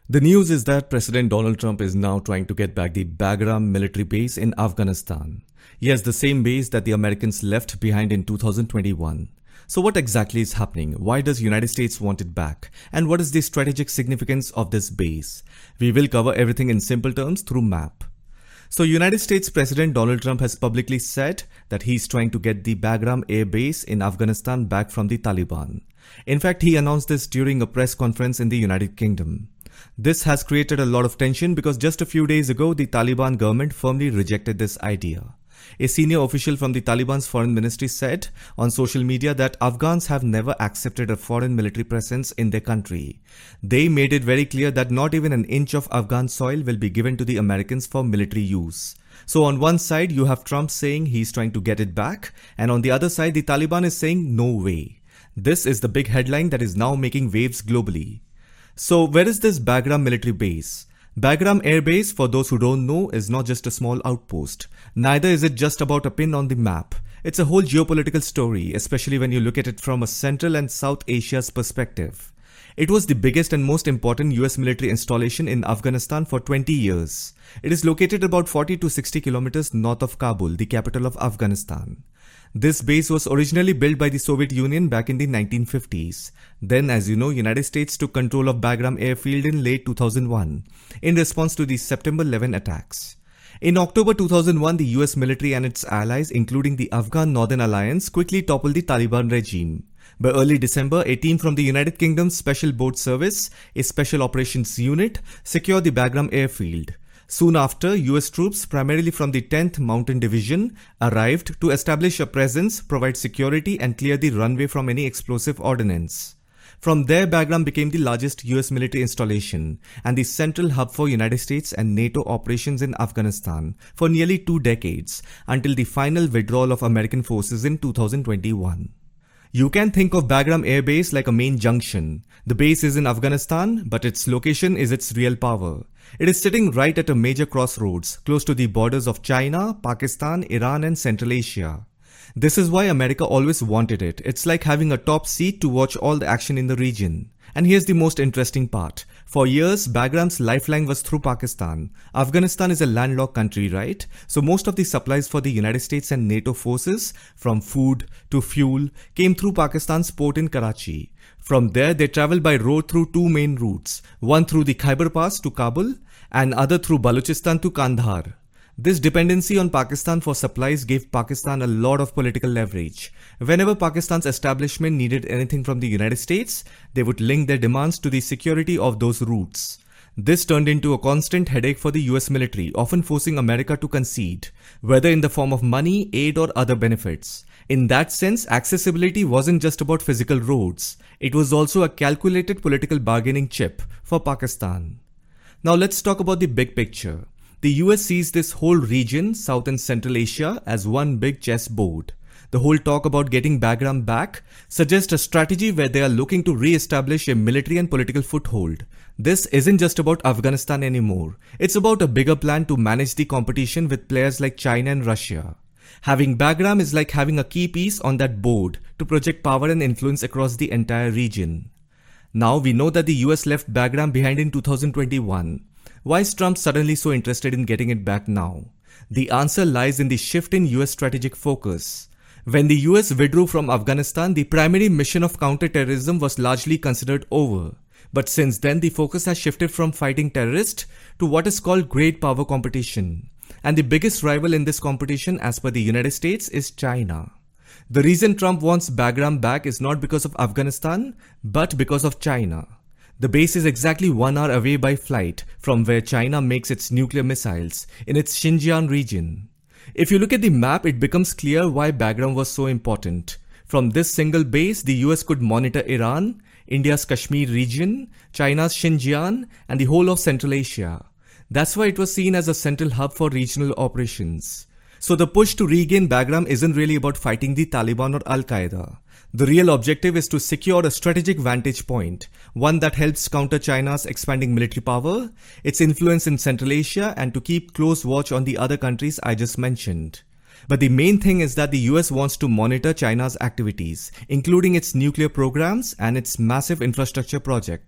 The news is that President Donald Trump is now trying to get back the Bagram military base in Afghanistan. Yes, the same base that the Americans left behind in 2021. So what exactly is happening? Why does United States want it back? And what is the strategic significance of this base? We will cover everything in simple terms through map. So United States President Donald Trump has publicly said that he's trying to get the Bagram Air Base in Afghanistan back from the Taliban. In fact, he announced this during a press conference in the United Kingdom. This has created a lot of tension because just a few days ago, the Taliban government firmly rejected this idea. A senior official from the Taliban's foreign ministry said on social media that Afghans have never accepted a foreign military presence in their country. They made it very clear that not even an inch of Afghan soil will be given to the Americans for military use. So on one side, you have Trump saying he's trying to get it back, and on the other side, the Taliban is saying no way. This is the big headline that is now making waves globally. So where is this Bagram military base? Bagram Air Base, for those who don't know, is not just a small outpost. Neither is it just about a pin on the map. It's a whole geopolitical story, especially when you look at it from a Central and South Asia's perspective. It was the biggest and most important US military installation in Afghanistan for 20 years. It is located about 40 to 60 kilometers north of Kabul, the capital of Afghanistan. This base was originally built by the Soviet Union back in the 1950s. Then, as you know, United States took control of Bagram Airfield in late 2001 in response to the September 11 attacks. In October 2001, the US military and its allies, including the Afghan Northern Alliance, quickly toppled the Taliban regime. By early December, a team from the United Kingdom's Special Boat Service, a special operations unit, secured the Bagram airfield. Soon after, US troops, primarily from the 10th Mountain Division, arrived to establish a presence, provide security and clear the runway from any explosive ordnance. From there, Bagram became the largest US military installation and the central hub for United States and NATO operations in Afghanistan for nearly 2 decades, until the final withdrawal of American forces in 2021. You can think of Bagram Air Base like a main junction. The base is in Afghanistan, but its location is its real power. It is sitting right at a major crossroads, close to the borders of China, Pakistan, Iran and Central Asia. This is why America always wanted it. It's like having a top seat to watch all the action in the region. And here's the most interesting part. For years, Bagram's lifeline was through Pakistan. Afghanistan is a landlocked country, right? So most of the supplies for the United States and NATO forces, from food to fuel, came through Pakistan's port in Karachi. From there, they traveled by road through 2 main routes, one through the Khyber Pass to Kabul and other through Balochistan to Kandahar. This dependency on Pakistan for supplies gave Pakistan a lot of political leverage. Whenever Pakistan's establishment needed anything from the United States, they would link their demands to the security of those routes. This turned into a constant headache for the US military, often forcing America to concede, whether in the form of money, aid or other benefits. In that sense, accessibility wasn't just about physical roads. It was also a calculated political bargaining chip for Pakistan. Now let's talk about the big picture. The US sees this whole region, South and Central Asia, as one big chessboard. The whole talk about getting Bagram back suggests a strategy where they are looking to re-establish a military and political foothold. This isn't just about Afghanistan anymore. It's about a bigger plan to manage the competition with players like China and Russia. Having Bagram is like having a key piece on that board to project power and influence across the entire region. Now we know that the US left Bagram behind in 2021. Why is Trump suddenly so interested in getting it back now? The answer lies in the shift in US strategic focus. When the US withdrew from Afghanistan, the primary mission of counter-terrorism was largely considered over. But since then, the focus has shifted from fighting terrorists to what is called great power competition. And the biggest rival in this competition, as per the United States, is China. The reason Trump wants Bagram back is not because of Afghanistan, but because of China. The base is exactly 1 hour away by flight from where China makes its nuclear missiles, in its Xinjiang region. If you look at the map, it becomes clear why Bagram was so important. From this single base, the US could monitor Iran, India's Kashmir region, China's Xinjiang, and the whole of Central Asia. That's why it was seen as a central hub for regional operations. So the push to regain Bagram isn't really about fighting the Taliban or Al-Qaeda. The real objective is to secure a strategic vantage point, one that helps counter China's expanding military power, its influence in Central Asia, and to keep close watch on the other countries I just mentioned. But the main thing is that the US wants to monitor China's activities, including its nuclear programs and its massive infrastructure project.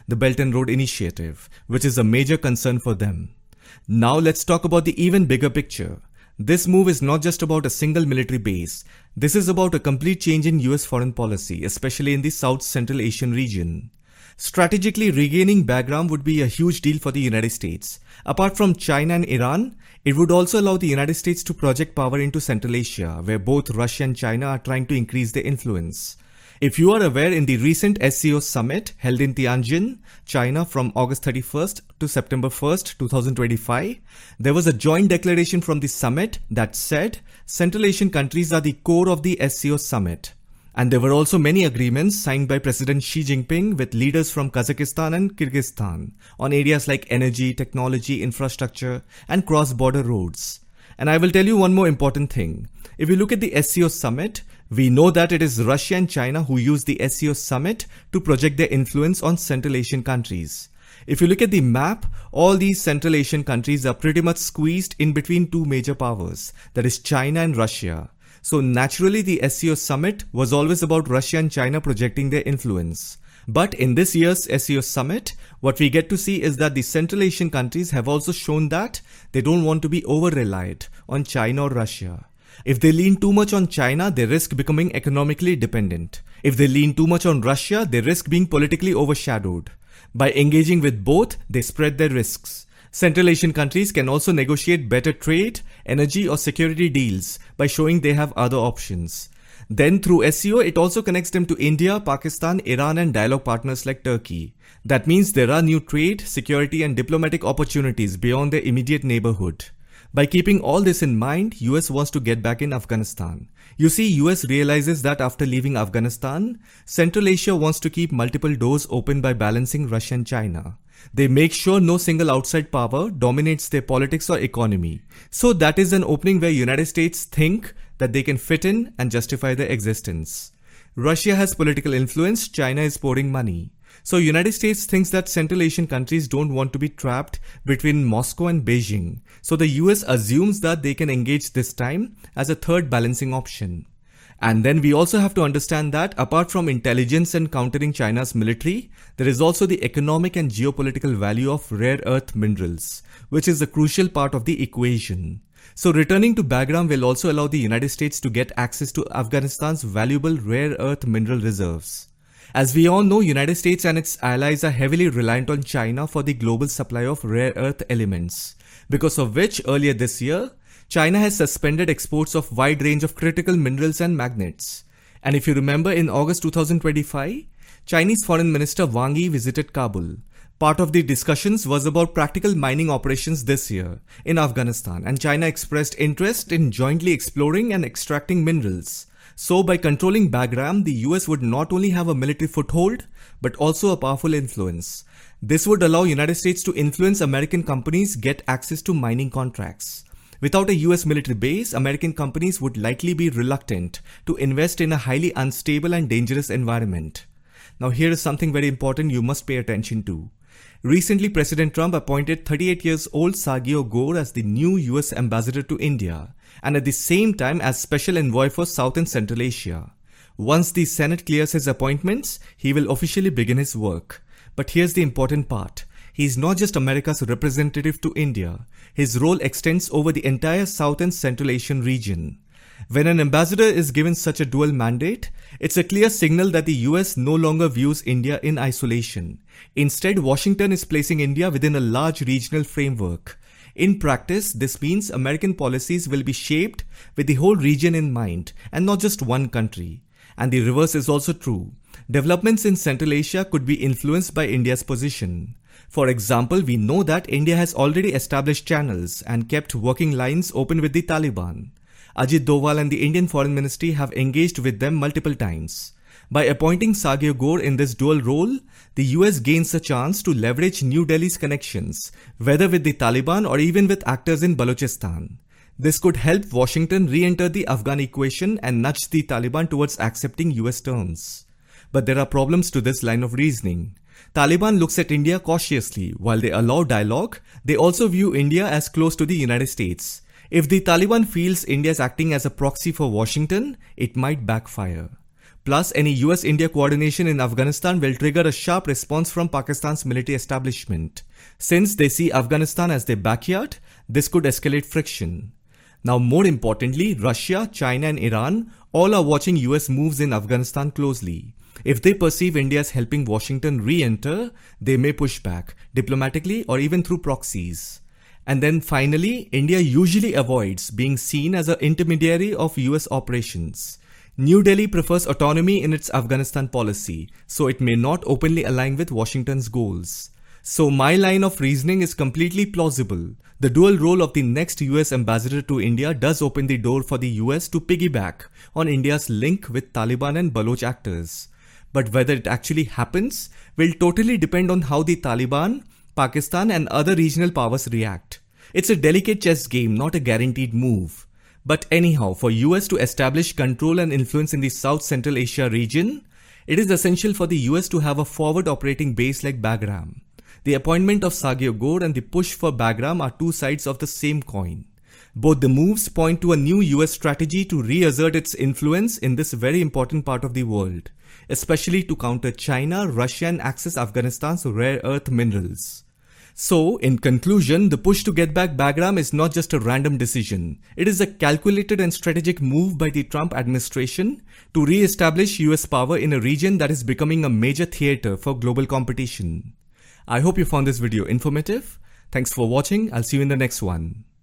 the Belt and Road Initiative, which is a major concern for them. Now let's talk about the even bigger picture. This move is not just about a single military base. This is about a complete change in US foreign policy, especially in the South Central Asian region. Strategically regaining Bagram would be a huge deal for the United States. Apart from China and Iran, it would also allow the United States to project power into Central Asia, where both Russia and China are trying to increase their influence. If you are aware, in the recent SCO summit held in Tianjin, China from August 31st to September 1st, 2025, there was a joint declaration from the summit that said Central Asian countries are the core of the SCO summit. And there were also many agreements signed by President Xi Jinping with leaders from Kazakhstan and Kyrgyzstan on areas like energy, technology, infrastructure, and cross-border roads. And I will tell you one more important thing. If you look at the SCO summit, we know that it is Russia and China who use the SCO summit to project their influence on Central Asian countries. If you look at the map, all these Central Asian countries are pretty much squeezed in between two major powers, that is China and Russia. So naturally, the SCO summit was always about Russia and China projecting their influence. But in this year's SCO summit, what we get to see is that the Central Asian countries have also shown that they don't want to be over-reliant on China or Russia. If they lean too much on China, they risk becoming economically dependent. If they lean too much on Russia, they risk being politically overshadowed. By engaging with both, they spread their risks. Central Asian countries can also negotiate better trade, energy or security deals by showing they have other options. Then through SCO, it also connects them to India, Pakistan, Iran and dialogue partners like Turkey. That means there are new trade, security and diplomatic opportunities beyond their immediate neighborhood. By keeping all this in mind, US wants to get back in Afghanistan. You see, US realizes that after leaving Afghanistan, Central Asia wants to keep multiple doors open by balancing Russia and China. They make sure no single outside power dominates their politics or economy. So that is an opening where United States think that they can fit in and justify their existence. Russia has political influence, China is pouring money. So United States thinks that Central Asian countries don't want to be trapped between Moscow and Beijing. So the US assumes that they can engage this time as a third balancing option. And then we also have to understand that apart from intelligence and countering China's military, there is also the economic and geopolitical value of rare earth minerals, which is a crucial part of the equation. So returning to Bagram will also allow the United States to get access to Afghanistan's valuable rare earth mineral reserves. As we all know, United States and its allies are heavily reliant on China for the global supply of rare earth elements, because of which earlier this year, China has suspended exports of wide range of critical minerals and magnets. And if you remember, in August 2025, Chinese Foreign Minister Wang Yi visited Kabul. Part of the discussions was about practical mining operations this year in Afghanistan, and China expressed interest in jointly exploring and extracting minerals. So by controlling Bagram, the US would not only have a military foothold, but also a powerful influence. This would allow United States to influence American companies get access to mining contracts. Without a US military base, American companies would likely be reluctant to invest in a highly unstable and dangerous environment. Now here is something very important you must pay attention to. Recently, President Trump appointed 38 years old Sergio Gore as the new US ambassador to India, and at the same time as Special Envoy for South and Central Asia. Once the Senate clears his appointments, he will officially begin his work. But here's the important part. He is not just America's representative to India. His role extends over the entire South and Central Asian region. When an ambassador is given such a dual mandate, it's a clear signal that the US no longer views India in isolation. Instead, Washington is placing India within a large regional framework. In practice, this means American policies will be shaped with the whole region in mind and not just one country. And the reverse is also true. Developments in Central Asia could be influenced by India's position. For example, we know that India has already established channels and kept working lines open with the Taliban. Ajit Doval and the Indian Foreign Ministry have engaged with them multiple times. By appointing Sergio Gore in this dual role, the US gains a chance to leverage New Delhi's connections, whether with the Taliban or even with actors in Balochistan. This could help Washington re-enter the Afghan equation and nudge the Taliban towards accepting US terms. But there are problems to this line of reasoning. Taliban looks at India cautiously. While they allow dialogue, they also view India as close to the United States. If the Taliban feels India is acting as a proxy for Washington, it might backfire. Plus, any US-India coordination in Afghanistan will trigger a sharp response from Pakistan's military establishment. Since they see Afghanistan as their backyard, this could escalate friction. Now, more importantly, Russia, China and Iran all are watching US moves in Afghanistan closely. If they perceive India as helping Washington re-enter, they may push back, diplomatically or even through proxies. And then finally, India usually avoids being seen as an intermediary of US operations. New Delhi prefers autonomy in its Afghanistan policy, so it may not openly align with Washington's goals. So my line of reasoning is completely plausible. The dual role of the next US ambassador to India does open the door for the US to piggyback on India's link with Taliban and Baloch actors. But whether it actually happens will totally depend on how the Taliban, Pakistan and other regional powers react. It's a delicate chess game, not a guaranteed move. But anyhow, for US to establish control and influence in the South Central Asia region, it is essential for the US to have a forward operating base like Bagram. The appointment of Sergio Gore and the push for Bagram are two sides of the same coin. Both the moves point to a new US strategy to reassert its influence in this very important part of the world, especially to counter China, Russia and access Afghanistan's rare earth minerals. So, in conclusion, the push to get back Bagram is not just a random decision. It is a calculated and strategic move by the Trump administration to re-establish US power in a region that is becoming a major theater for global competition. I hope you found this video informative. Thanks for watching. I'll see you in the next one.